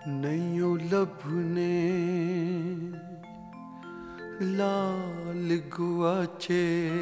ਨੈਯੋ ਲੱਭਨੇ ਲਾਲ ਗੁਆਚੇ,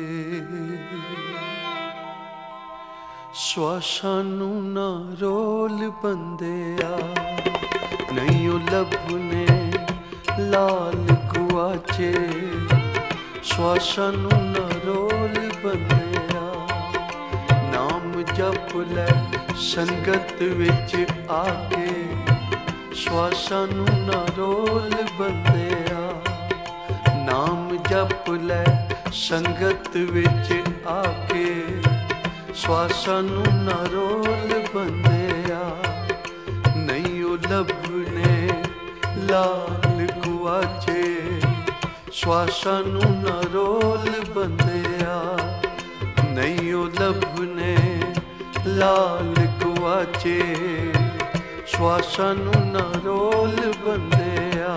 ਸਵਾਸਾਂ ਨੂੰ ਨਾ ਰੋਲ ਬੰਦਿਆ। ਨੈਯੋ ਲੱਭਨੇ ਲਾਲ ਗੁਆਚੇ, ਸਵਾਸਾਂ ਨੂੰ ਨਾ ਰੋਲ ਬੰਦਿਆ। ਨਾਮ ਜਪ ਲੈ ਸੰਗਤ ਵਿੱਚ ਆ ਕੇ, ਸਵਾਸਾਂ ਨੂੰ ਨਾ ਰੋਲ ਬੰਦਿਆ। ਨਾਮ ਜਪ ਲੈ ਸੰਗਤ ਵਿੱਚ ਆ ਕੇ, ਸਵਾਸਾਂ ਨੂੰ ਨਾ ਰੋਲ ਬੰਦਿਆ। ਨੈਯੋ ਲੱਭਨੇ ਲਾਲ ਗੁਆਚੇ, ਸਵਾਸਾਂ ਨੂੰ ਨਾ ਰੋਲ ਬੰਦਿਆ। ਨੈਯੋ ਲੱਭਨੇ ਲਾਲ ਗੁਆਚੇ, ਸਵਾਸਾਂ ਨੂੰ ਨਾ ਰੋਲ ਬੰਦਿਆ।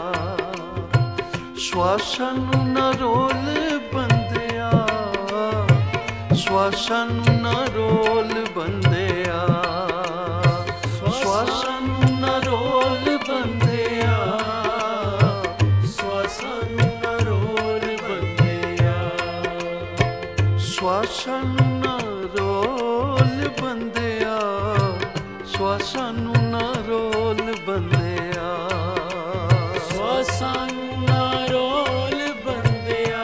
ਸਵਾਸਾਂ ਨੂੰ ਨਾ ਰੋਲ ਬੰਦਿਆ, ਸਵਾਸਾਂ ਨੂੰ ਨਾ ਰੋਲ ਬੰਦਿਆ। ਸਵਾਸਾਂ ਨੂੰ ਨਾ ਰੋਲ ਬੰਦਿਆ, ਸਵਾਸਾਂ ਨੂੰ ਨਾ ਰੋਲ ਬੰਦਿਆ। ਸਵਾਸਾਂ ਨੂੰ ਨਾ ਰੋਲ ਬੰਦਿਆ, ਸਵਾਸਾਂ ਨੂੰ ਨਾ ਰੋਲ ਬੰਦਿਆ। ਸਵਾਸਾਂ ਨੂੰ ਨਾ ਰੋਲ ਬੰਦਿਆ,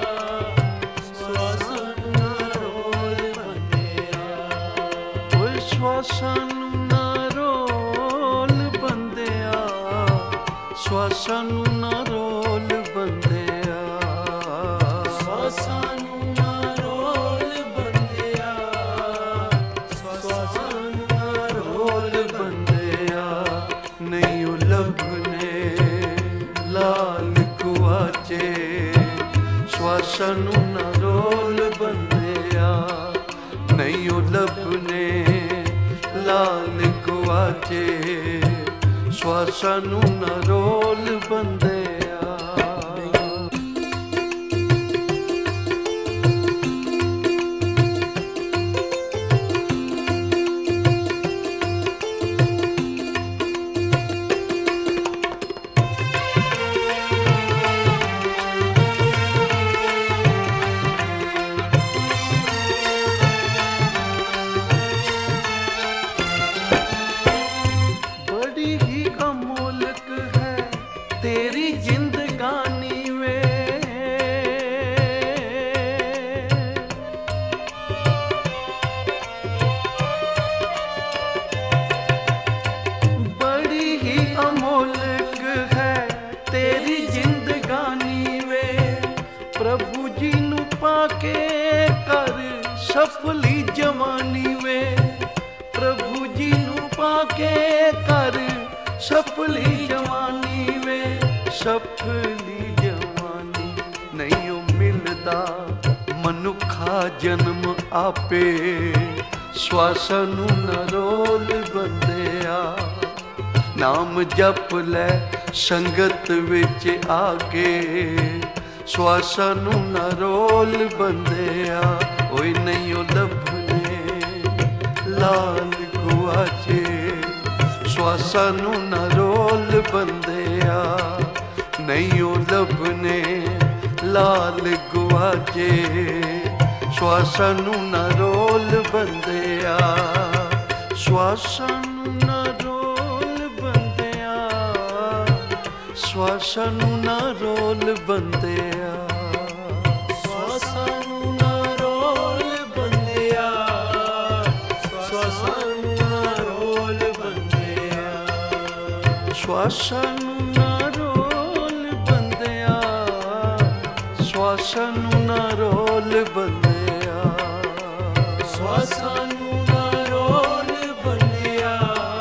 ਸਵਾਸਾਂ ਨੂੰ ਨਾ ਰੋਲ ਬੰਦਿਆ। ਓਏ ਸਵਾਸਾਂ ਨੂੰ ਨਾ ਰੋਲ ਬੰਦਿਆ, ਸਵਾਸਾਂ ਨੂੰ ਨਾ ਰੋਲ ਬੰਦਿਆ। ਸਵਾਸਾਂ ਨੂੰ ਨਾ ਰੋਲ ਬੰਦਿਆ, ਸਵਾਸਾਂ ਨੂੰ ਨਾ ਰੋਲ ਬੰਦਿਆ। ਨੈਯੋ ਲੱਭਨੇ ਲਾਲ ਗੁਆਚੇ, ਸਵਾਸਾਂ ਨੂੰ ਨਾ ਰੋਲ ਬੰਦਿਆ। ਨੈਯੋ ਲੱਭਨੇ ਲਾਲ ਗੁਆਚੇ, ਸਵਾਸਾਂ ਨੂੰ ਨਾ ਰੋਲ ਬੰਦਿਆ। तेरी जिंदगानी में बड़ी ही अमोलक है तेरी जिंदगानी में। प्रभु जी नू पाके कर सफली जवानी में। प्रभु जी नू पाके कर सफली जवानी में। सफली जवानी नहीं मिलदा मनुखा जन्म आपे। ਸਵਾਸਾਂ ਨੂੰ ਨਾ ਰੋਲ ਬੰਦਿਆ। ਨਾਮ ਜਪ ਲੈ ਸੰਗਤ ਵਿੱਚ ਆ ਕੇ, ਸਵਾਸਾਂ ਨੂੰ ਨਾ ਰੋਲ ਬੰਦਿਆ। ਓਏ ਨੈਯੋ ਲੱਭਨੇ ਲਾਲ ਗੁਆਚੇ, ਸਵਾਸਾਂ ਨੂੰ ਨਾ ਰੋਲ ਬੰਦਿਆ। ਨੈਯੋ ਲੱਭਨੇ ਲਾਲ ਗੁਆਚੇ, ਸਵਾਸਾਂ ਨੂੰ ਨਾ ਰੋਲ ਬੰਦਿਆ। ਸਵਾਸਾਂ ਨੂੰ ਨਾ ਰੋਲ ਬੰਦਿਆ, ਸਵਾਸਾਂ ਨੂੰ ਨਾ ਰੋਲ ਬੰਦਿਆ। ਸਵਾਸਾਂ ਨੂੰ ਨਾ ਰੋਲ ਬੰਦਿਆ, ਸਵਾਸਾਂ ਨੂੰ ਨਾ ਰੋਲ ਬੰਦਿਆ। ਸਵਾਸਾਂ ਨੂੰ ਨਾ ਰੋਲ ਬੰਦਿਆ, ਸਵਾਸਾਂ ਨੂੰ ਨਾ ਰੋਲ ਬੰਦਿਆ। ਸਵਾਸਾਂ ਨੂੰ ਨਾ ਰੋਲ ਬੰਦਿਆ,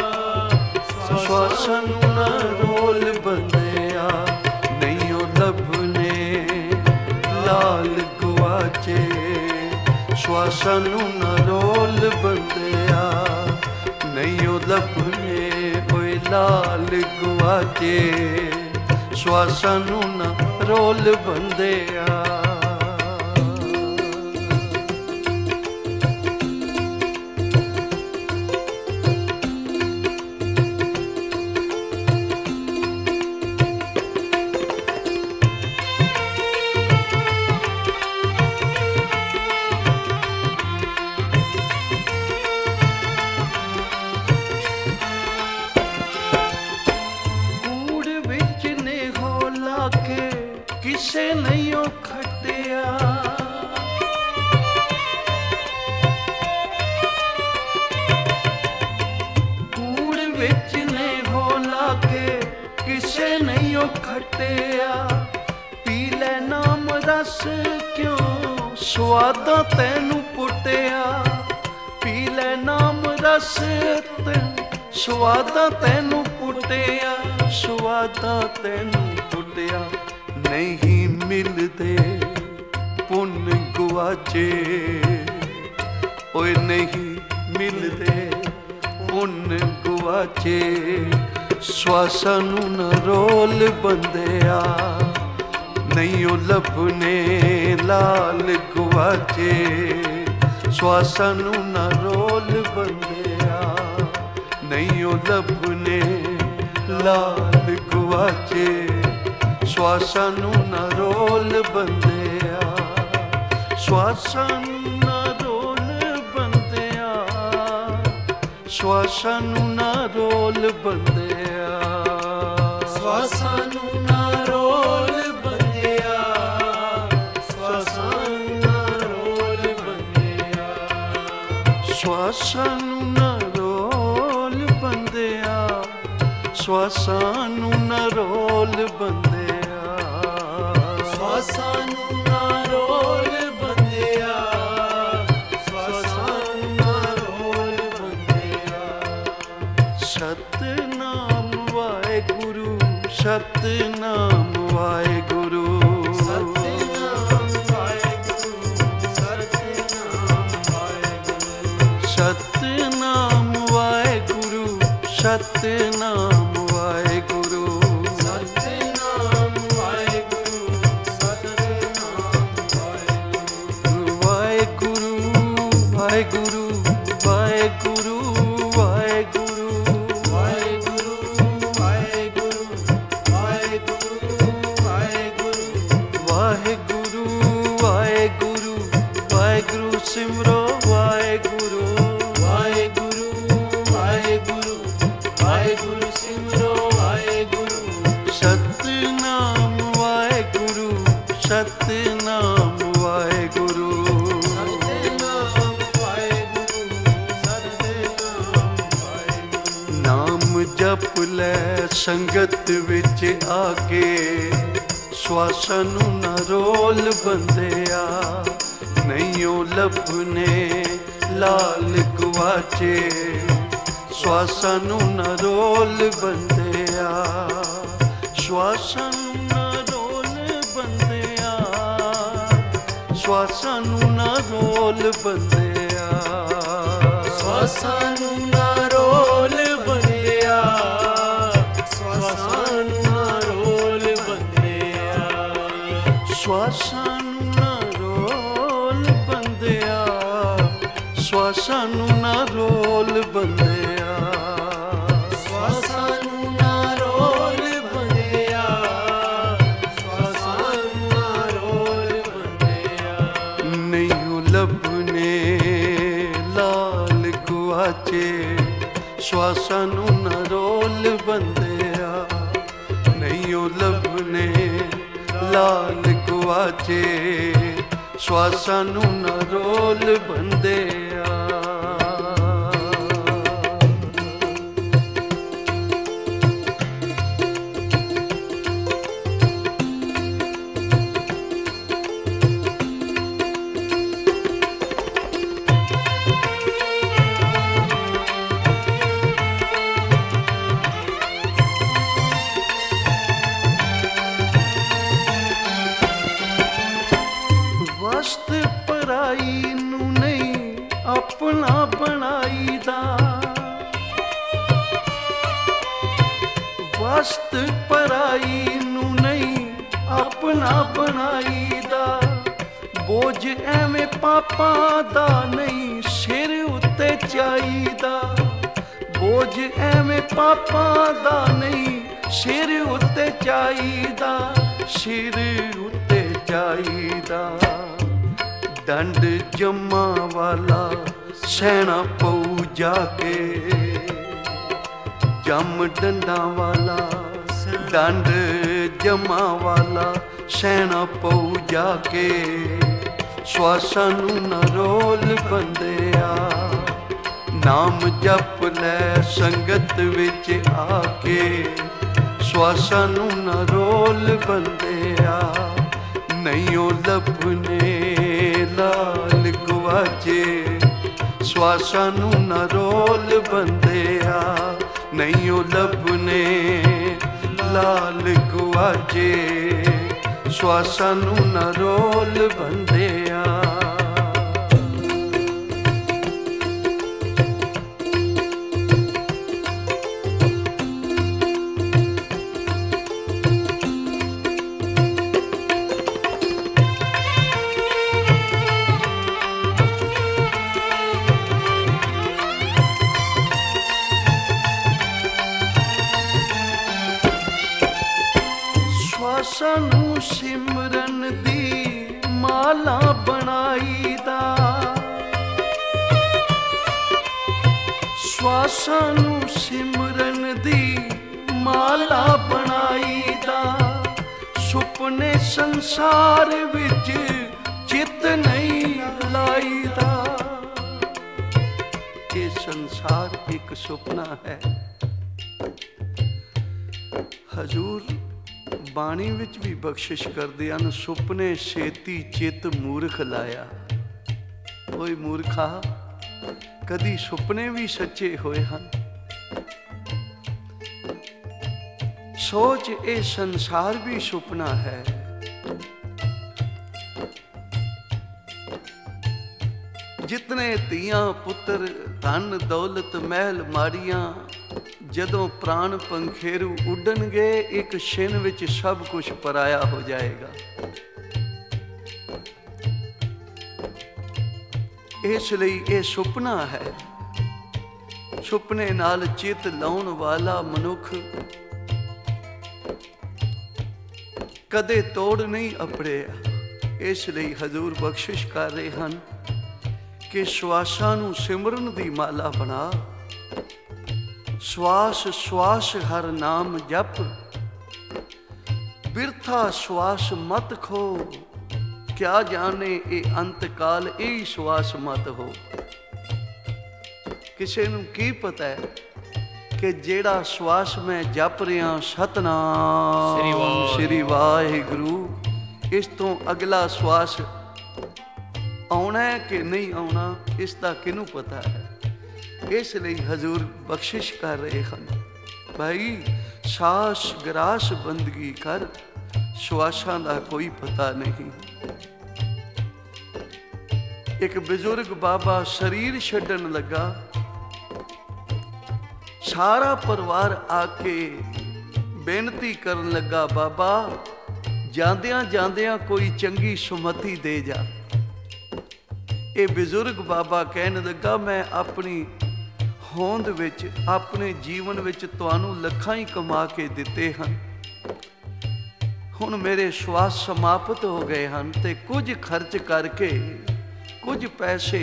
ਸਵਾਸਾਂ ਨੂੰ ਨਾ ਰੋਲ ਬੰਦਿਆ। ਨੈਯੋ ਲੱਭਨੇ ਲਾਲ ਗੁਆਚੇ, ਸਵਾਸਾਂ ਨੂੰ ਨਾ ਰੋਲ ਬੰਦਿਆ। ਨੈਯੋ ਲੱਭਨੇ ਓਏ ਲਾਲ ਗੁਆਚੇ, ਸਵਾਸਾਂ ਨੂੰ ਨਾ ਰੋਲ ਬੰਦਿਆ। ਕਿਸੇ ਨਹੀਂ ਉਹ ਖਟਿਆ। ਕੂੜ ਵਿੱਚ ਨੇ ਹੋ ਲਾ ਕੇ ਕਿਸੇ ਨਹੀਂ ਉਹ ਖਟਿਆ। ਪੀ ਲੈ ਨਾਮ ਰਸ ਕਿਉਂ ਸਵਾਦਾਂ ਤੈਨੂੰ ਪੁੱਟਿਆ। ਪੀ ਲੈ ਨਾਮ ਰਸ ਸਵਾਦਾਂ ਤੈਨੂੰ ਪੁੱਟਿਆ। ਸਵਾਦਾਂ ਤੈਨੂੰ ਪੁੱਟਿਆ। ਨਹੀਂ ਮਿਲਦੇ ਪੁੰਨ ਗੁਆਚੇ, ਓਏ ਨਹੀਂ ਮਿਲਦੇ ਪੁੰਨ ਗੁਆਚੇ। ਸਵਾਸਾਂ ਨੂੰ ਨਾ ਰੋਲ ਬੰਦਿਆ, ਨਹੀਂ ਉਹ ਲੱਭਣੇ ਲਾਲ ਗੁਆਚੇ। ਸਵਾਸਾਂ ਨੂੰ ਨਾ ਰੋਲ ਬੰਦਿਆ, ਨਹੀਂ ਉਹ ਲੱਭਣੇ ਲਾਲ ਗੁਆਚੇ। ਸਵਾਸਾਂ ਨੂੰ ਨਾ ਰੋਲ ਬੰਦਿਆ, ਸਵਾਸਾਂ ਨੂੰ ਨਾ ਰੋਲ ਬੰਦਿਆ। ਸਵਾਸਾਂ ਨੂੰ ਨਾ ਰੋਲ ਬੰਦਿਆ, ਸਵਾਸਾਂ ਨੂੰ ਨਾ ਰੋਲ ਬੰਦਿਆ। ਸਵਾਸਾਂ ਨੂੰ ਨਾ ਰੋਲ ਬੰਦਿਆ, ਸਵਾਸਾਂ ਨੂੰ ਨਾ ਰੋਲ ਬੰਦਿਆ। ਸਵਾਸਾਂ ਨੂੰ ਨਾ ਰੋਲ ਬੰਦਿਆ, ਸਵਾਸਾਂ ਨੂੰ ਨਾ ਰੋਲ ਬੰਦਿਆ। ਸਵਾਸਾਂ ਨੂੰ ਨਾ ਰੋਲ ਬੰਦਿਆ। ਸਤਿਨਾਮ ਵਾਹਿਗੁਰੂ, ਸਤਿਨਾਮ ਵਾਹਿਗੁਰੂ। ਸਤਿਨਾਮ ਵਾਹਿਗੁਰੂ, ਸਤਿਨਾਮ ਵਾਹਿਗੁਰੂ। ਸਤਿਨਾਮ ਵਾਹਿਗੁਰੂ, ਸਤਿਨਾਮ ਵਾਹਿਗੁਰੂ। ਸਤਿਨਾਮ ਵਾਹਿਗੁਰੂ, ਸਤਿਨਾਮ ਵਾਹਿਗੁਰੂ। ਵਾਹਿਗੁਰੂ ਵਾਹਿਗੁਰੂ ਵਾਹਿਗੁਰੂ ਵਾਹਿਗੁਰੂ। ਵਾਹਿਗੁਰੂ ਵਾਹਿਗੁਰੂ ਵਾਹਿਗੁਰੂ ਵਾਹਿਗੁਰੂ। ਵਾਹਿਗੁਰੂ ਵਾਹਿਗੁਰੂ ਵਾਹਿਗੁਰੂ ਸਿਮਰੋ ਵਾਹਿਗੁਰੂ। ਵਾਹਿਗੁਰੂ ਵਾਹਿਗੁਰੂ ਵਾਹਿਗੁਰੂ ਸਿਮਰੋ ਵਾਹਿਗੁਰੂ। ਸਤਿਨਾਮ ਵਾਹਿਗੁਰੂ, ਸਤਿਨਾਮ ਵਾਹਿਗੁਰੂ। ਸਤਿਨਾਮ ਵਾਹਿਗੁਰੂ, ਸਤਿਨਾਮ ਵਾਹਿਗੁਰੂ। ਨਾਮ ਜਪ ਲੈ ਸੰਗਤ ਵਿੱਚ ਆ ਕੇ, ਸਵਾਸਾਂ ਨੂੰ ਨਾ ਰੋਲ ਬੰਦਿਆ, ਨਹੀਂ ਉਹ ਲੱਭਣੇ ਲਾਲ ਗੁਆਚੇ। ਸਵਾਸਾਂ ਨੂੰ ਨਾ ਰੋਲ ਬੰਦਿਆ, ਸਵਾਸਾਂ ਨੂੰ ਨਾ ਰੋਲ ਬੰਦਿਆ। ਸਵਾਸਾਂ ਨੂੰ ਨਾ ਰੋਲ ਬੰਦਿਆ, ਸਵਾਸਾਂ ਨੂੰ ਨਾ ਰੋਲ ਬੰਦਿਆ। ਸਵਾਸਾਂ ਨੂੰ ਨਾ ਰੋਲ ਬੰਦਿਆ, ਸਵਾਸਾਂ ਨੂੰ ਨਾ ਰੋਲ ਬੰਦਿਆ। ਸਵਾਸਾਂ ਨੂੰ ਨਾ ਰੋਲ ਬੰਦਿਆ, ਸਵਾਸਾਂ ਨੂੰ ਨਾ ਰੋਲ ਬੰਦਿਆ। ਸਵਾਸਾਂ ਨੂੰ ਨਾ ਰੋਲ ਬੰਦਿਆ। ਨਹੀਂ ਉਹ ਲੱਭਣੇ ਲਾਲ ਗੁਆਚੇ। ਸਵਾਸਾਂ ਨੂੰ ਨਾ ਰੋਲ ਬੰਦਿਆ, ਨਹੀਂ ਉਹ ਲੱਭਣੇ ਲਾਲ ਗੁਆਚੇ। ਸਵਾਸਾਂ ਨੂੰ ਨਾ ਰੋਲ ਬੰਦਿਆ। ਵਸਤ ਪਰਾਈ ਨੂੰ ਨਹੀਂ ਆਪਣਾ ਬਣਾਈਦਾ। ਵਸਤ ਪਰਾਈ ਨੂੰ ਨਹੀਂ ਆਪਣਾ ਬਣਾਈਦਾ। ਬੋਝ ਐਵੇਂ ਪਾਪਾਂ ਦਾ ਨਹੀਂ ਸਿਰ ਉੱਤੇ ਚਾਹੀਦਾ। ਬੋਝ ਐਵੇਂ ਪਾਪਾਂ ਦਾ ਨਹੀਂ ਸਿਰ ਉੱਤੇ ਚਾਹੀਦਾ। ਸਿਰ ਉੱਤੇ ਚਾਹੀਦਾ। ਡੰਡ ਜੰਮਾ ਵਾਲਾ ਸਹਿਣਾ ਪਊ ਜਾ ਕੇ। ਜੰਮ ਡੰਡਾਂ ਵਾਲਾ ਡੰਡ ਜੰਮਾ ਵਾਲਾ ਸਹਿਣਾ ਪਊ ਜਾ ਕੇ, ਸਵਾਸਾਂ ਨੂੰ ਨਾ ਰੋਲ ਬੰਦਿਆ। ਨਾਮ ਜਪ ਲੈ ਸੰਗਤ ਵਿੱਚ ਆ ਕੇ, ਸਵਾਸਾਂ ਨੂੰ ਨਾ ਰੋਲ ਬੰਦਿਆ। ਨਹੀਂ ਉਹ ਲੱਭਣੇ ਲਾਲ ਗਵਾਚੇ, ਸਵਾਸਾਂ ਨੂੰ ਨਾ ਰੋਲ ਬੰਦਿਆ। ਨਹੀਂ ਉਹ ਲੱਭਣੇ ਲਾਲ ਗਵਾਚੇ, ਸਵਾਸਾਂ ਨੂੰ ਨਾ ਰੋਲ ਬੰਦਿਆ। ਸਵਾਸਾਂ ਨੂੰ ਸਿਮਰਨ ਦੀ ਮਾਲਾ ਬਣਾਈ ਦਾ, ਸਵਾਸਾਂ ਨੂੰ ਸਿਮਰਨ ਦੀ ਮਾਲਾ ਬਣਾਈ ਦਾ। ਸੁਪਨੇ ਸੰਸਾਰ ਵਿੱਚ ਚਿੱਤ ਨਹੀਂ ਲਾਈਦਾ। ਇਹ ਸੰਸਾਰ ਇੱਕ ਸੁਪਨਾ ਹੈ। ਹਜ਼ੂਰ ਬਾਣੀ ਵਿੱਚ ਵੀ ਬਖਸ਼ਿਸ਼ ਕਰਦੇ ਹਨ, ਸੁਪਨੇ ਛੇਤੀ ਚਿੱਤ ਮੂਰਖ ਲਾਇਆ। ਓਏ ਮੂਰਖਾ, ਕਦੀ ਸੁਪਨੇ ਵੀ ਸੱਚੇ ਹੋਏ ਹਨ? ਸੋਚ, ਇਹ ਸੰਸਾਰ ਵੀ ਸੁਪਨਾ ਹੈ। ਜਿਤਨੇ ਧੀਆਂ ਪੁੱਤਰ ਧਨ ਦੌਲਤ ਮਹਿਲ ਮਾੜੀਆਂ, ਜਦੋਂ ਪ੍ਰਾਣ ਪੰਖੇਰੂ ਉੱਡਣਗੇ ਇੱਕ ਛਿਨ ਵਿੱਚ ਸਭ ਕੁਝ ਪਰਾਇਆ ਹੋ ਜਾਏਗਾ। ਇਸ ਲਈ ਇਹ ਸੁਪਨਾ ਹੈ। ਸੁਪਨੇ ਨਾਲ ਚਿੱਤ ਲਾਉਣ ਵਾਲਾ ਮਨੁੱਖ ਕਦੇ ਤੋੜ ਨਹੀਂ ਅਪੜਿਆ। ਇਸ ਲਈ ਹਜ਼ੂਰ ਬਖਸ਼ਿਸ਼ ਕਰ ਰਹੇ ਹਨ ਕਿ ਸਵਾਸਾਂ ਨੂੰ ਸਿਮਰਨ ਦੀ ਮਾਲਾ ਬਣਾ। ਸਵਾਸ ਸਵਾਸ ਹਰ ਨਾਮ ਜਪ, ਬਿਰਥਾ ਸਵਾਸ ਮਤ ਖੋ। ਕਿਆ ਜਾਣੇ ਇਹ ਅੰਤ ਕਾਲ ਇਹ ਸਵਾਸ ਮਤ ਹੋ। ਕਿਸੇ ਨੂੰ ਕੀ ਪਤਾ ਹੈ ਕਿ ਜਿਹੜਾ ਸਵਾਸ ਮੈਂ ਜਪ ਰਿਹਾ ਸਤਨਾਮ ਸ੍ਰੀ ਵਾਹਿਗੁਰੂ, ਇਸ ਤੋਂ ਅਗਲਾ ਸਵਾਸ ਆਉਣਾ ਹੈ ਕਿ ਨਹੀਂ ਆਉਣਾ, ਇਸ ਦਾ ਕਿਹਨੂੰ ਪਤਾ ਹੈ। ਇਸ ਲਈ ਹਜ਼ੂਰ ਬਖਸ਼ਿਸ਼ ਕਰ ਰਹੇ ਹਨ, ਭਾਈ ਸਾਸ ਗਰਾਸ ਬੰਦਗੀ ਕਰ, ਸਵਾਸਾਂ ਦਾ ਕੋਈ ਪਤਾ ਨਹੀਂ। ਇੱਕ ਬਜ਼ੁਰਗ ਬਾਬਾ ਸਰੀਰ ਛੱਡਣ ਲੱਗਾ, ਸਾਰਾ ਪਰਿਵਾਰ ਆ ਕੇ ਬੇਨਤੀ ਕਰਨ ਲੱਗਾ, ਬਾਬਾ ਜਾਂਦਿਆਂ ਜਾਂਦਿਆਂ ਕੋਈ ਚੰਗੀ ਸੁਮਤੀ ਦੇ ਜਾ। ਇਹ ਬਜ਼ੁਰਗ ਬਾਬਾ ਕਹਿਣ ਲੱਗਾ, ਮੈਂ ਆਪਣੀ ਹੋਂਦ ਵਿੱਚ ਆਪਣੇ ਜੀਵਨ ਵਿੱਚ ਤੁਹਾਨੂੰ ਲੱਖਾਂ ਹੀ ਕਮਾ ਕੇ ਦਿੱਤੇ ਹਨ, ਹੁਣ ਮੇਰੇ ਸਵਾਸ ਸਮਾਪਤ ਹੋ ਗਏ ਹਨ ਤੇ ਕੁਝ ਖਰਚ ਕਰਕੇ ਕੁਝ ਪੈਸੇ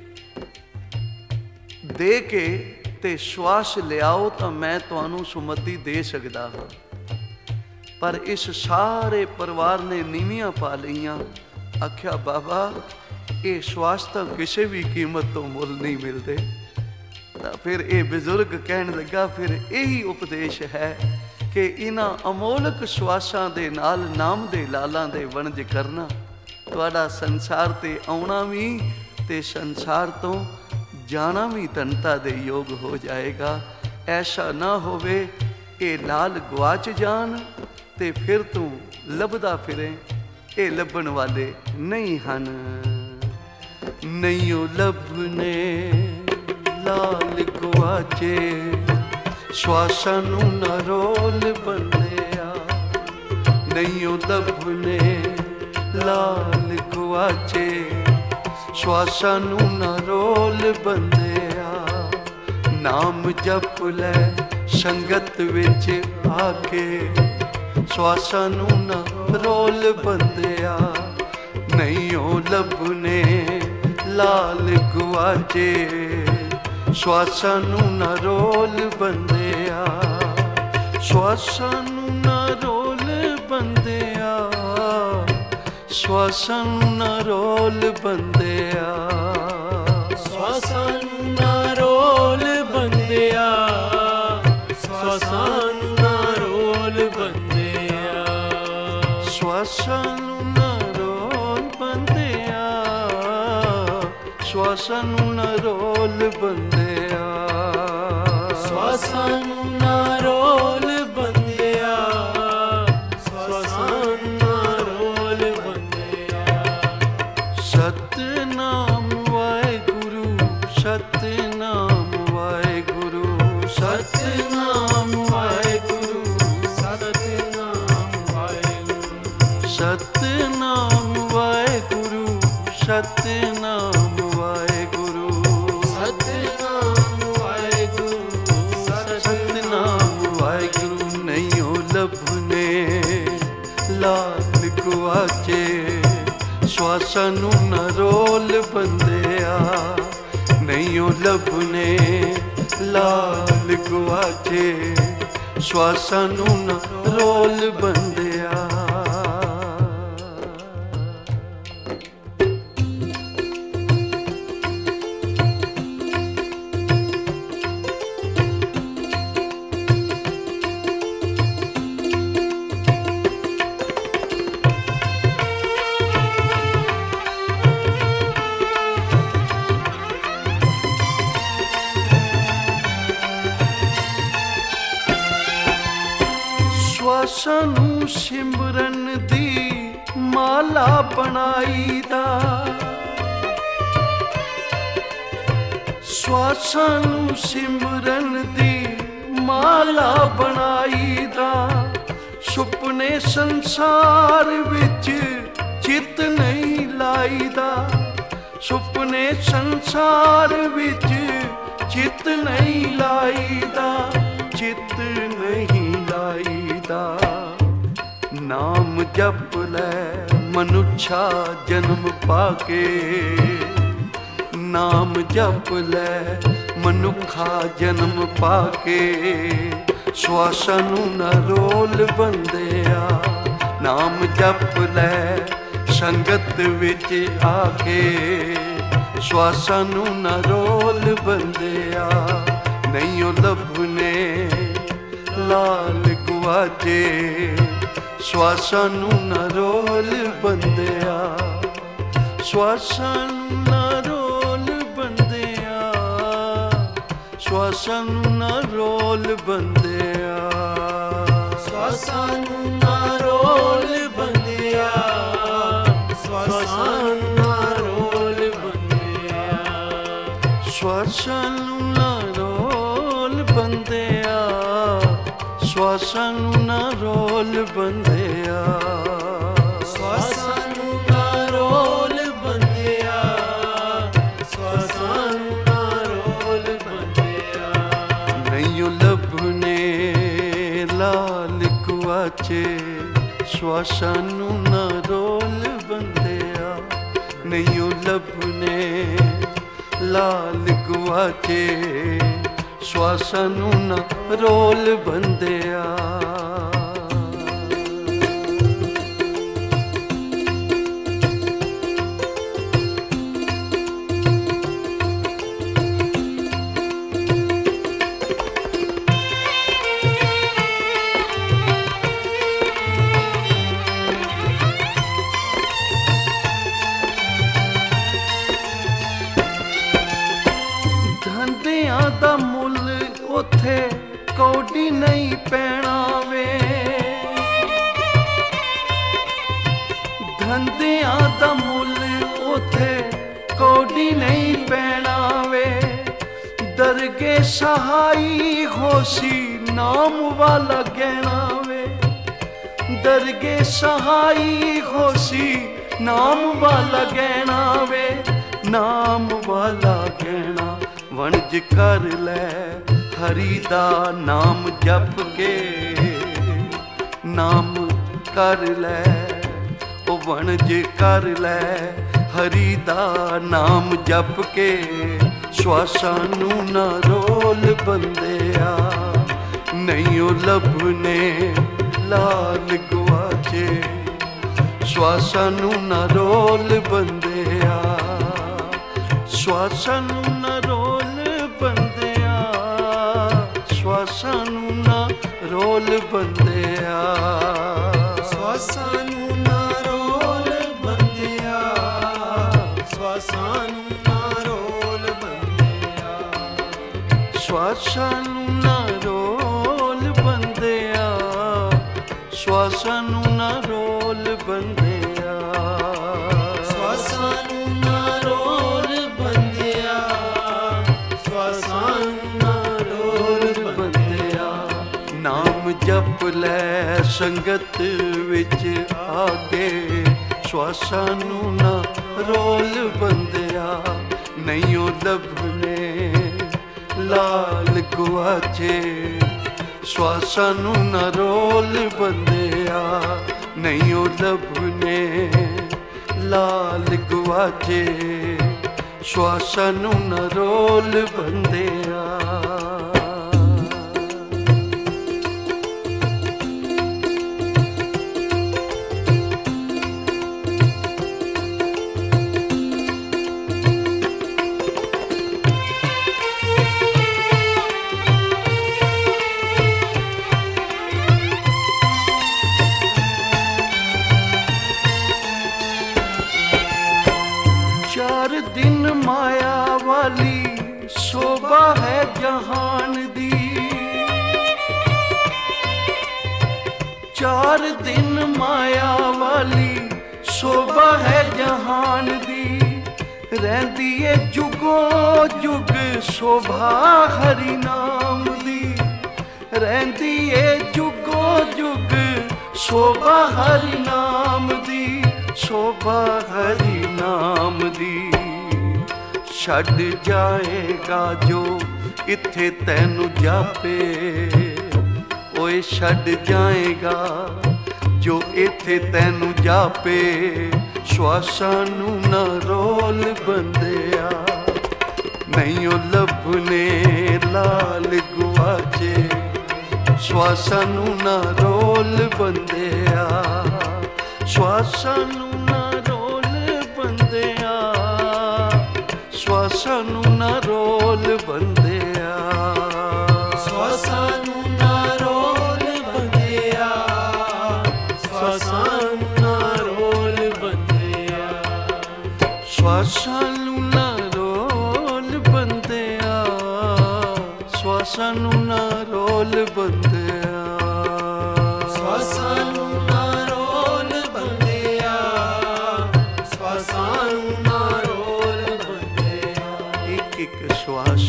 ਦੇ ਕੇ ਤੇ ਸਵਾਸ ਲਿਆਓ ਤਾਂ ਮੈਂ ਤੁਹਾਨੂੰ ਸੁਮਤੀ ਦੇ ਸਕਦਾ ਹਾਂ। ਪਰ ਇਸ ਸਾਰੇ ਪਰਿਵਾਰ ਨੇ ਨੀਵੀਆਂ ਪਾ ਲਈਆਂ। ਆਖਿਆ, ਬਾਬਾ ਇਹ ਸਵਾਸ ਤਾਂ ਕਿਸੇ ਵੀ ਕੀਮਤ ਤੋਂ ਮੁੱਲ ਨਹੀਂ ਮਿਲਦੇ। ਤਾਂ ਫਿਰ ਇਹ ਬਜ਼ੁਰਗ ਕਹਿਣ ਲੱਗਾ, ਫਿਰ ਇਹੀ ਉਪਦੇਸ਼ ਹੈ ਕਿ ਇਹਨਾਂ ਅਮੋਲਕ ਸਵਾਸਾਂ ਦੇ ਨਾਲ ਨਾਮ ਦੇ ਲਾਲਾਂ ਦੇ ਵਣਜ ਕਰਨਾ, ਤੁਹਾਡਾ ਸੰਸਾਰ ਤੇ ਆਉਣਾ ਵੀ ਤੇ ਸੰਸਾਰ ਤੋਂ ਜਾਣਾ ਵੀ ਧਨਤਾ ਦੇ ਯੋਗ ਹੋ ਜਾਏਗਾ। ਐਸਾ ਨਾ ਹੋਵੇ ਇਹ ਲਾਲ ਗਵਾਚ ਜਾਣ ਤੇ ਫਿਰ ਤੂੰ ਲੱਭਦਾ ਫਿਰੇ, ਇਹ ਲੱਭਣ ਵਾਲੇ ਨਹੀਂ ਹਨ। ਨਹੀਂ ਉਹ ਲੱਭਣੇ ਲਾਲ ਗਵਾਚੇ, ਸਵਾਸਾਂ ਨੂੰ ਨਾ ਰੋਲ ਬੰਨਿਆ। ਨਹੀਂ ਉਹ ਲੱਭਣੇ ਲਾਲ ਗਵਾਚੇ, ਸਵਾਸਾਂ ਨੂੰ ਨਾ ਰੋਲ ਬੰਦਿਆ। ਨਾਮ ਜਪ ਲੈ ਸੰਗਤ ਵਿੱਚ ਆ ਕੇ, ਸਵਾਸਾਂ ਨੂੰ ਨਾ ਰੋਲ ਬੰਦਿਆ। ਨਹੀਂ ਉਹ ਲੱਭਣੇ ਲਾਲ ਗਵਾਚੇ, ਸਵਾਸਾਂ ਨੂੰ ਨਾ ਰੋਲ ਬੰਦਿਆ। ਸਵਾਸਾਂ ਨੂੰ ਨਾ ਰੋਲ ਬੰਦਿਆ। ਸਵਾਸਾਂ ਨੂੰ ਨਾ ਰੋਲ ਬੰਦਿਆ, ਸਵਾਸਾਂ ਨੂੰ ਨਾ ਰੋਲ ਬੰਦਿਆ, ਸਵਾਸਾਂ ਨੂੰ ਨਾ ਰੋਲ ਬੰਦਿਆ, ਸਵਾਸਾਂ ਨੂੰ ਨਾ ਰੋਲ ਬੰਦਿਆ, ਸਵਾਸਾਂ ਨੂੰ ਨਾ ਰੋਲ ਬੰਦਿਆ, ਸਵਾਸਾਂ ਨੂੰ ਨਾ ਰੋਲ ਬੰਦਿਆ, ਸਵਾਸਾਂ ਨੂੰ ਨਾ ਰੋਲ ਬੰਦਿਆ। ਸਤਿਨਾਮ ਵਾਹਿਗੁਰੂ, ਸਤਿਨਾਮ ਵਾਹਿਗੁਰੂ, ਸਤਿਨਾਮ ਵਾਹਿਗੁਰੂ, ਸਤਿਨਾਮ ਵਾਹਿਗੁਰੂ, ਸਤਿਨਾਮ ਵਾਹਿਗੁਰੂ, ਸਤਿਨਾਮ ਵਾਹਿਗੁਰੂ, ਸਤਿਨਾਮ ਵਾਹਿਗੁਰੂ, ਸਤਿਨਾਮ ਵਾਹਿਗੁਰੂ। ਨਹੀਂਓ ਲੱਭਣੇ ਲਾਲ ਗੁਆਚੇ, ਸਵਾਸਾਂ ਨੂੰ ਨਾ ਰੋਲ ਬੰਦਿਆ, ਨਹੀਂਓ ਲੱਭਣੇ ਲਾਲ ਗੁਆਚੇ, ਸਵਾਸਾਂ ਨੂੰ ਨਾ ਰੋਲ ਬੰਦਿਆ। ਸਵਾਸਾਂ ਨੂੰ ਸਿਮਰਨ ਦੀ ਮਾਲਾ ਬਣਾਈ ਦਾ, ਸਵਾਸਾਂ ਨੂੰ ਸਿਮਰਨ ਦੀ ਮਾਲਾ ਬਣਾਈ ਦਾ, ਸੁਪਨੇ ਸੰਸਾਰ ਵਿੱਚ ਚਿੱਤ ਨਹੀਂ ਲਾਈਦਾ, ਸੁਪਨੇ ਸੰਸਾਰ ਵਿੱਚ ਚਿੱਤ ਨਹੀਂ ਲਾਈਦਾ, ਚਿੱਤ ਨਹੀਂ ਲਾਈਦਾ। ਨਾਮ ਜਪ ਲੈ ਮਨੁੱਛਾ ਜਨਮ ਪਾ ਕੇ, ਨਾਮ ਜਪ ਲੈ ਮਨੁੱਖਾ ਜਨਮ ਪਾ ਕੇ, ਸਵਾਸਾਂ ਨੂੰ ਨਾ ਰੋਲ ਬੰਦਿਆ, ਨਾਮ ਜਪ ਲੈ ਸੰਗਤ ਵਿੱਚ ਆ ਕੇ, ਸਵਾਸਾਂ ਨੂੰ ਨਾ ਰੋਲ ਬੰਦਿਆ, ਨਹੀਂ ਉਹ ਲੱਭਣੇ ਲਾਲ ਗੁਆਚੇ, ਸਵਾਸਾਂ ਨੂੰ ਨਾ ਰੋਲ ਬੰਦਿਆ, ਸਵਾਸਾਂ ਨੂੰ ਨਾ ਰੋਲ ਬੰਦਿਆ, ਸਵਾਸਾਂ ਨੂੰ ਨਾ ਰੋਲ ਬੰਦਿਆ, ਸਵਾਸਾਂ ਨੂੰ ਨਾ ਰੋਲ ਬੰਦਿਆ, ਸਵਾਸਾਂ ਨੂੰ ਨਾ ਰੋਲ ਬੰਦਿਆ, ਸਵਾਸਾਂ ਨੂੰ ਨਾ ਰੋਲ ਬੰਦਿਆ, ਸਵਾਸਾਂ ਨੂੰ ਨਾ ਰੋਲ ਬੰਦਿਆ, ਸਵਾਸਾਂ ਨੂੰ ਨਾ ਰੋਲ ਬੰਦਿਆ, ਸਵਾਸਾਂ ਨੂੰ ਨਾ ਰੋਲ ਬੰਦਿਆ। ਨਹੀਂ ਲੱਭਣੇ ਲਾਲ ਗੁਆਚੇ, ਸਵਾਸਾਂ ਨੂੰ ਨਾ ਰੋਲ ਬੰਦਿਆ, ਨਹੀਂ ਲੱਭਣੇ ਲਾਲ ਗੁਆਚੇ, ਸਵਾਸਾਂ ਨੂੰ ਨਾ ਰੋਲ ਬੰਦਿਆ। ਧੰਦਿਆਂ ਦਾ ਮੁੱਲ ਉੱਥੇ ਕੌਡੀ ਨਹੀਂ ਪੈਣਾ ਵੇ, ਧੰਦਿਆਂ ਦਾ ਮੁੱਲ ਉੱਥੇ ਕੌਡੀ ਨਹੀਂ ਪੈਣਾ ਵੇ, ਦਰਗੇ ਸਹਾਈ ਹੋਸੀ ਨਾਮ ਵਾਲਾ ਗਹਿਣਾ ਵੇ, ਦਰਗੇ ਸਹਾਈ ਹੋਸੀ ਨਾਮ ਵਾਲਾ ਗਹਿਣਾ ਵੇ, ਨਾਮ ਵਾਲਾ ਗਹਿਣਾ ਵਣਜ ਕਰ ਲੈ ਹਰੀ ਦਾ ਨਾਮ ਜਪ ਕੇ, ਨਾਮ ਕਰ ਲੈ ਉਹ ਵਣਜ ਕਰ ਲੈ ਹਰੀ ਦਾ ਨਾਮ ਜਪ ਕੇ, ਸਵਾਸਾਂ ਨੂੰ ਨਾ ਰੋਲ ਬੰਦਿਆ, ਨਹੀਂ ਉਹ ਲੱਭਣੇ ਲਾਲ ਗੁਆਚੇ, ਸਵਾਸਾਂ ਨੂੰ ਨਾ ਰੋਲ ਬੰਦਿਆ, ਸਵਾਸਾਂ ਨੂੰ ਨਾ ਰੋਲ ਬੰਦਿਆ, ਸਵਾਸਾਂ ਨੂੰ ਨਾ ਰੋਲ ਬੰਦਿਆ, ਸਵਾਸਾਂ ਨੂੰ ਨਾ ਰੋਲ ਬੰਦਿਆ, ਸਵਾਸਾਂ ਨੂੰ ਨਾ ਰੋਲ ਬੰਦਿਆ, ਸਵਾਸਾਂ ਨੂੰ ਨਾ ਰੋਲ ਬੰਦਿਆ, ਸਵਾਸਾਂ ਨੂੰ ਨਾ ਰੋਲ ਬੰਦਿਆ, ਸਵਾਸਾਂ ਨੂੰ ਨਾ ਰੋਲ ਬੰਦਿਆ, ਸਵਾਸਾਂ ਨੂੰ ਨਾ ਰੋਲ ਬੰਦਿਆ, ਨਾਮ ਜਪ ਲੈ ਸੰਗਤ ਵਿੱਚ ਆ ਕੇ, ਸਵਾਸਾਂ ਨੂੰ ਨਾ ਰੋਲ ਬੰਦਿਆ, ਨਹੀਂ ਉਹ ਲੱਭਣੇ ਲਾਲ ਗੁਆਚੇ, ਸਵਾਸਾਂ ਨੂੰ ਨਾ ਰੋਲ ਬੰਦਿਆ, ਨਹੀਂ ਉਹ ਲੱਭਣੇ ਲਾਲ ਗੁਆਚੇ, ਸਵਾਸਾਂ ਨੂੰ ਨਾ ਰੋਲ ਬੰਦਿਆ। चार दिन माया वाली शोभा है जहान दी, चार दिन माया वाली शोभा है जहान दी, रहंदी है जुगो जुग शोभा हरि नाम दी, रहंदी है जुगो जुग शोभा हरि नाम दी, शोभा हरि नाम दी। छड़ जाएगा जो इत्थे तैनू जापे, ओए छड़ जाएगा जो इत्थे तैनू जापे, श्वासां नू ना रोल बंदिया, नहीं ओ लभने लाल गुआचे, श्वासां नू ना रोल बंदिया, श्वासां नू ना रोल बंदिया, श्वासां नू ना रोल बंदिया, श्वासां नू ना रोल बंदिया, श्वासां नू ना रोल बंदिया, श्वासां नू ना रोल बंदिया, श्वासां नू ना रोल बंदिया, श्वासां नू ना रोल बंदिया, श्वासां नू ना रोल बंदिया। एक एक श्वास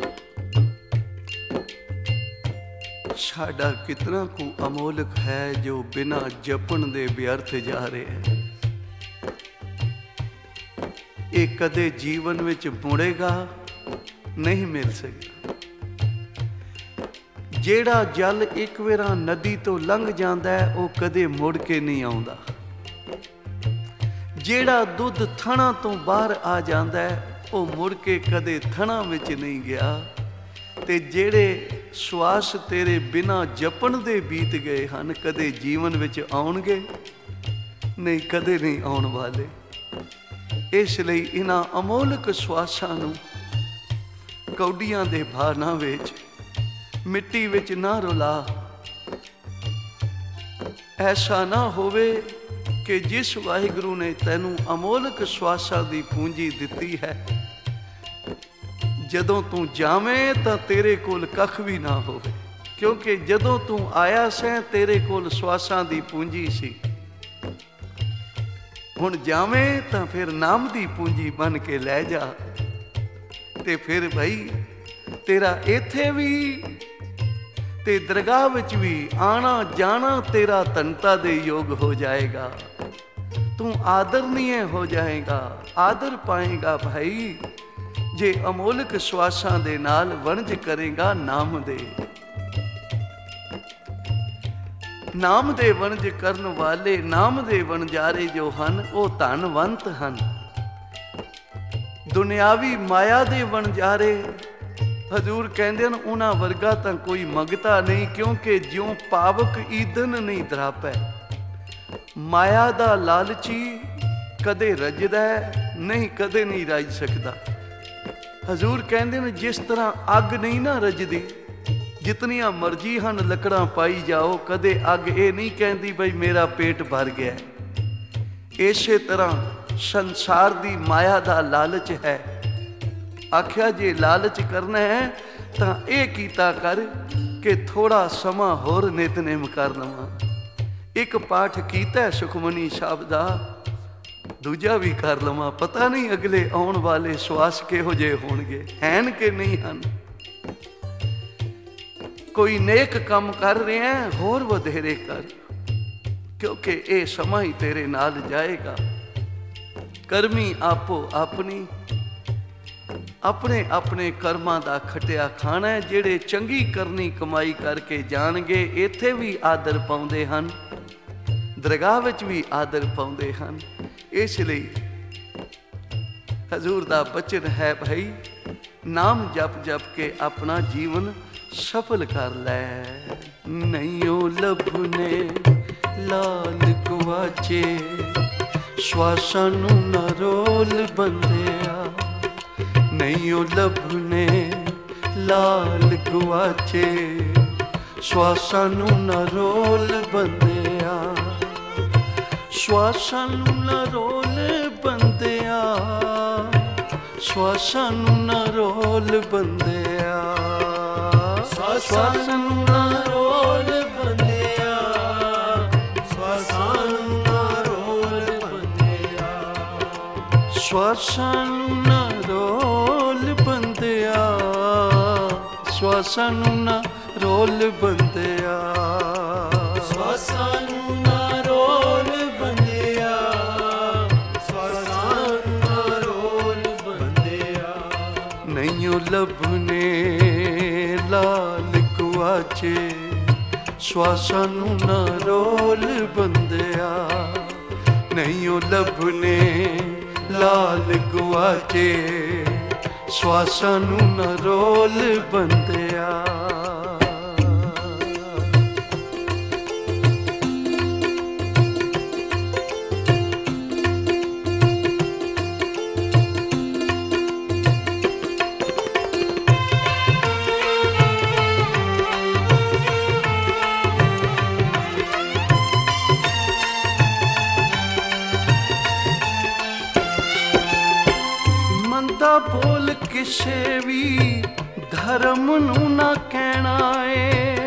साडा कितना को अमोलक है, जो बिना जपन दे व्यर्थ जा रहे हैं। ये कदे जीवन विच मुड़ेगा नहीं मिल सकता। ਜਿਹੜਾ ਜਲ ਇੱਕ ਵਾਰ ਨਦੀ ਤੋਂ ਲੰਘ ਜਾਂਦਾ ਹੈ, ਉਹ ਕਦੇ ਮੁੜ ਕੇ ਨਹੀਂ ਆਉਂਦਾ। ਜਿਹੜਾ ਦੁੱਧ ਥਣਾ ਤੋਂ ਬਾਹਰ ਆ ਜਾਂਦਾ ਹੈ, ਉਹ ਮੁੜ ਕੇ ਕਦੇ ਥਣਾ ਵਿੱਚ ਨਹੀਂ ਗਿਆ। ਤੇ ਜਿਹੜੇ ਸਵਾਸ ਤੇਰੇ ਬਿਨਾਂ ਜਪਣ ਦੇ ਬੀਤ ਗਏ ਹਨ, ਕਦੇ ਜੀਵਨ ਵਿੱਚ ਆਉਣਗੇ ਨਹੀਂ, ਕਦੇ ਨਹੀਂ ਆਉਣ ਵਾਲੇ। ਇਸ ਲਈ ਇਹਨਾਂ ਅਮੋਲਕ ਸਵਾਸਾਂ ਨੂੰ ਕੌਡੀਆਂ ਦੇ ਭਾਣਾ ਵਿੱਚ, ਮਿੱਟੀ ਵਿੱਚ ਨਾ ਰੁਲਾ। ਐਸਾ ਨਾ ਹੋਵੇ ਕਿ ਜਿਸ ਵਾਹਿਗੁਰੂ ਨੇ ਤੈਨੂੰ ਅਮੋਲਕ ਸਵਾਸਾਂ ਦੀ ਪੂੰਜੀ ਦਿੱਤੀ ਹੈ, ਜਦੋਂ ਤੂੰ ਜਾਵੇਂ ਤਾਂ ਤੇਰੇ ਕੋਲ ਕੱਖ ਵੀ ਨਾ ਹੋਵੇ। ਕਿਉਂਕਿ ਜਦੋਂ ਤੂੰ ਆਇਆ ਸੈਂ, ਤੇਰੇ ਕੋਲ ਸਵਾਸਾਂ ਦੀ ਪੂੰਜੀ ਸੀ। ਹੁਣ ਜਾਵੇਂ ਤਾਂ ਫਿਰ ਨਾਮ ਦੀ ਪੂੰਜੀ ਬਣ ਕੇ ਲੈ ਜਾ, ਤੇ ਫਿਰ ਭਾਈ ਤੇਰਾ ਇੱਥੇ ਵੀ ਤੇ ਦਰਗਾਹ ਵਿੱਚ ਵੀ ਆਣਾ ਜਾਣਾ ਤੇਰਾ ਧਨਤਾ ਦੇ ਯੋਗ ਹੋ ਜਾਏਗਾ। ਤੂੰ ਆਦਰਨੀय ਹੋ ਜਾਏਗਾ, ਆਦਰ ਪਾਏਗਾ ਭਾਈ, ਜੇ ਅਮੋਲਕ ਸਵਾਸਾਂ ਦੇ ਨਾਲ ਵਣਜ ਕਰੇਗਾ ਨਾਮ ਦੇ। ਨਾਮ ਦੇ ਵਣਜ ਕਰਨ ਵਾਲੇ, ਨਾਮ ਦੇ ਵਣਜਾਰੇ ਜੋ ਹਨ, ਉਹ ਧਨਵੰਤ ਹਨ। ਦੁਨਿਆਵੀ ਮਾਇਆ ਦੇ ਵਣਜਾਰੇ ਹਜ਼ੂਰ ਕਹਿੰਦੇ ਹਨ, ਉਹਨਾਂ ਵਰਗਾ ਤਾਂ ਕੋਈ ਮੰਗਤਾ ਨਹੀਂ, ਕਿਉਂਕਿ ਜਿਉਂ ਪਾਵਕ ਈਦਨ ਨਹੀਂ ਦਰਾਪੈ, ਮਾਇਆ ਦਾ ਲਾਲਚੀ ਕਦੇ ਰੱਜਦਾ ਨਹੀਂ, ਕਦੇ ਨਹੀਂ ਰੱਜ ਸਕਦਾ। ਹਜ਼ੂਰ ਕਹਿੰਦੇ ਨੇ ਜਿਸ ਤਰ੍ਹਾਂ ਅੱਗ ਨਹੀਂ ਨਾ ਰੱਜਦੀ, ਜਿਤਨੀਆਂ ਮਰਜ਼ੀ ਹਨ ਲੱਕੜਾਂ ਪਾਈ ਜਾਓ, ਕਦੇ ਅੱਗ ਇਹ ਨਹੀਂ ਕਹਿੰਦੀ ਬਈ ਮੇਰਾ ਪੇਟ ਭਰ ਗਿਆ। ਇਸੇ ਤਰ੍ਹਾਂ ਸੰਸਾਰ ਦੀ ਮਾਇਆ ਦਾ ਲਾਲਚ ਹੈ। ਆਖਿਆ ਜੇ ਲਾਲਚ ਕਰਨਾ ਹੈ ਤਾਂ ਇਹ ਕੀਤਾ ਕਰ ਕਿ ਥੋੜਾ ਸਮਾਂ ਹੋਰ ਨਿਤਨੇਮ ਕਰ ਲਵਾਂ। ਇੱਕ ਪਾਠ ਕੀਤਾ ਸੁਖਮਨੀ ਸਾਹਿਬ ਦਾ, ਦੂਜਾ ਵੀ ਕਰ ਲਵਾਂ। ਪਤਾ ਨਹੀਂ ਅਗਲੇ ਆਉਣ ਵਾਲੇ ਸਵਾਸ ਕਿਹੋ ਜਿਹੇ ਹੋਣਗੇ, ਹਨ ਕਿ ਨਹੀਂ ਹਨ। ਕੋਈ ਨੇਕ ਕੰਮ ਕਰ ਰਿਹਾ ਹੋਰ ਵਧੇਰੇ ਕਰ, ਕਿਉਂਕਿ ਇਹ ਸਮਾਂ ਹੀ ਤੇਰੇ ਨਾਲ ਜਾਏਗਾ। ਕਰਮੀ ਆਪੋ ਆਪਣੀ, ਆਪਣੇ ਆਪਣੇ ਕਰਮਾਂ ਦਾ ਖਟਿਆ ਖਾਣਾ ਹੈ। ਜਿਹੜੇ ਚੰਗੀ ਕਰਨੀ ਕਮਾਈ ਕਰਕੇ ਜਾਣਗੇ, ਇੱਥੇ ਵੀ ਆਦਰ ਪਾਉਂਦੇ ਹਨ, ਦਰਗਾਹ ਵਿੱਚ ਵੀ ਆਦਰ ਪਾਉਂਦੇ ਹਨ। ਇਸ ਲਈ ਹਜ਼ੂਰ ਦਾ ਬਚਨ ਹੈ, ਭਾਈ ਨਾਮ ਜਪ ਜਪ ਕੇ ਆਪਣਾ ਜੀਵਨ ਸਫਲ ਕਰ ਲੈ। ਨਹੀਂਓ ਲੱਭਨੇ ਲਾਲ ਗੁਆਚੇ, ਸ਼ਵਾਸਾਂ ਨੂੰ ਨਾ ਰੋਲ ਬੰਦਿਆ। ਨਹੀਂਓ ਲੱਭਨੇ ਲਾਲ ਗੁਆਚੇ, ਸ਼ਵਾਸਾਂ ਨੂੰ ਨਾ ਰੋਲ ਬੰਦਿਆ। ਸ਼ਵਾਸਾਂ ਨੂੰ ਨਾ ਰੋਲ ਬੰਦਿਆ, ਸ਼ਵਾਸਾਂ ਨੂੰ ਨਾ ਰੋਲ ਬੰਦਿਆ। ਸ਼ਵਾਸਾਂ ਨੂੰ ਨਾ ਰੋਲ ਬੰਦਿਆ, ਸ਼ਵਾਸਾਂ ਨੂੰ ਨਾ ਰੋਲ ਬੰਦਿਆ। ਸ਼ਵਾਸਾਂ ਨੂੰ ਨਾ ਰੋਲ ਬੰਦਿਆ, ਸ਼ਵਾਸਾਂ ਨੂੰ ਨਾ ਰੋਲ ਬੰਦਿਆ। ਸ਼ਵਾਸਾਂ ਨੂੰ ਨਾ ਰੋਲ ਬੰਦਿਆ, ਸ਼ਵਾਸਾਂ ਨੂੰ ਨਾ ਰੋਲ ਬੰਦਿਆ। ਨਹੀਂਓ ਲੱਭਨੇ ਲਾਲ ਗੁਆਚੇ, ਸ਼ਵਾਸਾਂ ਨੂੰ ਨਾ ਰੋਲ ਬੰਦਿਆ। ਨਹੀਂਓ ਲੱਭਨੇ ਲਾਲ ਗੁਆਚੇ, ਸ਼ਵਾਸਾਂ ਨੂੰ ਨਾ ਰੋਲ ਬੰਦਿਆ। ਮੰਦਾ ਬੋਲ ਕਿਸੇ ਵੀ ਧਰਮ ਨੂੰ ਨਾ ਕਹਿਣਾ ਏ।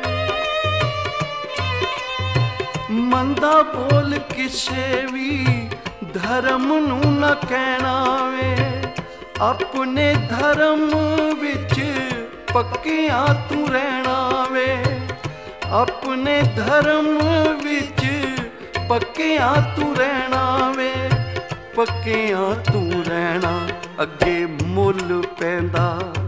ਮੰਦਾ ਬੋਲ ਕਿਸੇ ਵੀ ਧਰਮ ਨੂੰ ਨਾ ਕਹਿਣਾ ਵੇ। ਆਪਣੇ ਧਰਮ ਵਿੱਚ ਪੱਕਿਆਂ ਤੂੰ ਰਹਿਣਾ ਵੇ। ਆਪਣੇ ਧਰਮ ਵਿੱਚ ਪੱਕਿਆਂ ਤੂੰ ਰਹਿਣਾ ਵੇ। ਪੱਕਿਆਂ ਤੂੰ ਰਹਿਣਾ, ਅੱਗੇ ਮੁੱਲ ਪੈਂਦਾ,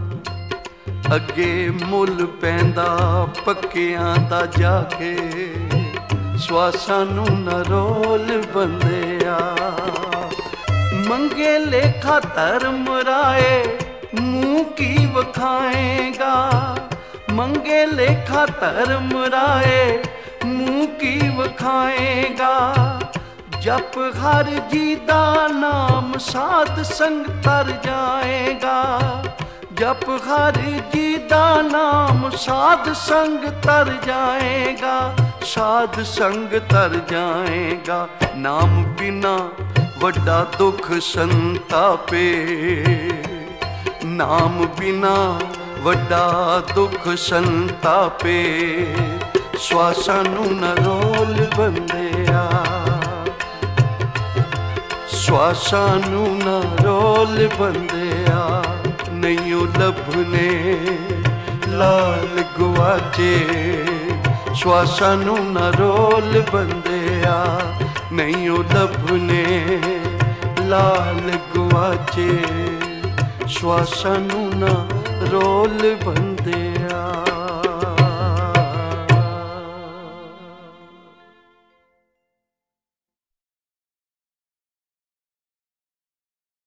ਅੱਗੇ ਮੁੱਲ ਪੈਂਦਾ ਪੱਕਿਆਂ ਦਾ ਜਾ ਕੇ। ਸ਼ਵਾਸਾਂ ਨੂੰ ਨਾ ਰੋਲ ਬੰਦਿਆ। ਮੰਗੇ ਲੇਖਾ ਧਰਮ ਰਾਏ, ਮੂੰਹ ਕੀ ਵਿਖਾਏਗਾ। ਮੰਗੇ ਲੇਖਾ ਧਰਮ ਰਾਏ, ਮੂੰਹ ਕੀ ਵਿਖਾਏਗਾ। ਜਪ ਹਰ ਜੀ ਦਾ ਨਾਮ, ਸਾਧ ਸੰਗ ਤਰ ਜਾਏਗਾ। ਜਪ ਹਰ ਜੀ ਦਾ ਨਾਮ, ਸਾਧ ਸੰਗ ਤਰ ਜਾਏਗਾ। ਸਾਧ ਸੰਗ ਤਰ ਜਾਏਗਾ। ਨਾਮ ਬਿਨਾ ਵੱਡਾ ਦੁੱਖ ਸੰਤਾਪੇ। ਨਾਮ ਬਿਨਾ ਵੱਡਾ ਦੁੱਖ ਸੰਤਾਪੇ। ਸ਼ਵਾਸਾਂ ਨੂੰ ਨਾ ਰੋਲ ਬੰਦਿਆ। ਸ਼ਵਾਸਾਂ ਨੂੰ ਨਾ ਰੋਲ ਬੰਦਿਆ। ਨਹੀਂਓ ਲੱਭਨੇ ਲਾਲ ਗੁਆਚੇ। ਸ਼ਵਾਸਾਂ ਨੂੰ ਨਾ ਰੋਲ ਬੰਦਿਆ। ਨਹੀਂਓ ਲੱਭਨੇ ਲਾਲ ਗੁਆਚੇ। ਸ਼ਵਾਸਾਂ ਨੂੰ ਨਾ ਰੋਲ ਬੰਦਿਆ।